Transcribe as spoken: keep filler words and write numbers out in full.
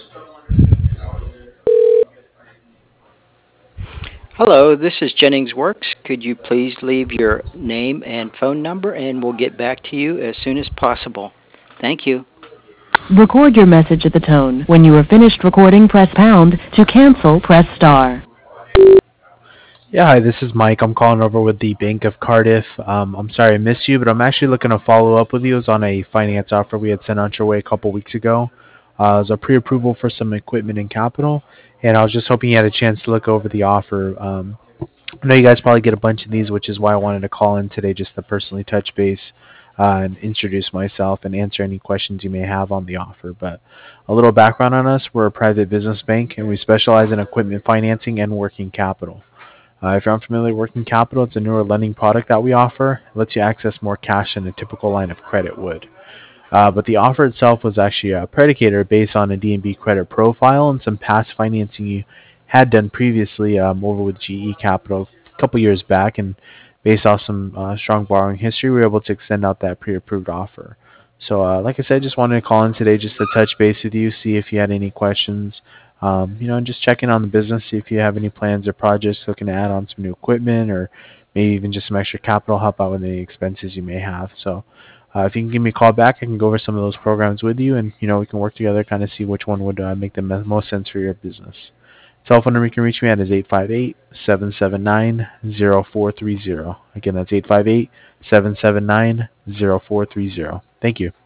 Hello, this is Jennings Works. Could you please leave your name and phone number, and we'll get back to you as soon as possible. Thank you. Record your message at the tone. When you are finished recording, press pound. To cancel, press star. Yeah, hi, this is Mike. I'm calling over with the Bank of Cardiff. Um, I'm sorry I missed you, but I'm actually looking to follow up with you. It was on a finance offer we had sent out your way a couple weeks ago. Uh, it was a pre-approval for some equipment and capital, and I was just hoping you had a chance to look over the offer. Um, I know you guys probably get a bunch of these, which is why I wanted to call in today just to personally touch base uh, and introduce myself and answer any questions you may have on the offer. But a little background on us: we're a private business bank, and we specialize in equipment financing and working capital. Uh, if you're unfamiliar with working capital, it's a newer lending product that we offer. It lets you access more cash than a typical line of credit would. Uh, but the offer itself was actually uh, predicated based on a D and B credit profile and some past financing you had done previously um, over with G E Capital a couple years back, and based off some uh, strong borrowing history, we were able to extend out that pre-approved offer. So, uh, like I said, just wanted to call in today just to touch base with you, see if you had any questions, um, you know, and just check in on the business, see if you have any plans or projects looking to add on some new equipment or maybe even just some extra capital, help out with any expenses you may have. So, uh, if you can give me a call back, I can go over some of those programs with you, and you know we can work together, kind of see which one would uh, make the me- most sense for your business. Cell phone number you can reach me at is eight five eight, seven seven nine, zero four three zero. Again, that's eight five eight, seven seven nine, zero four three zero. Thank you.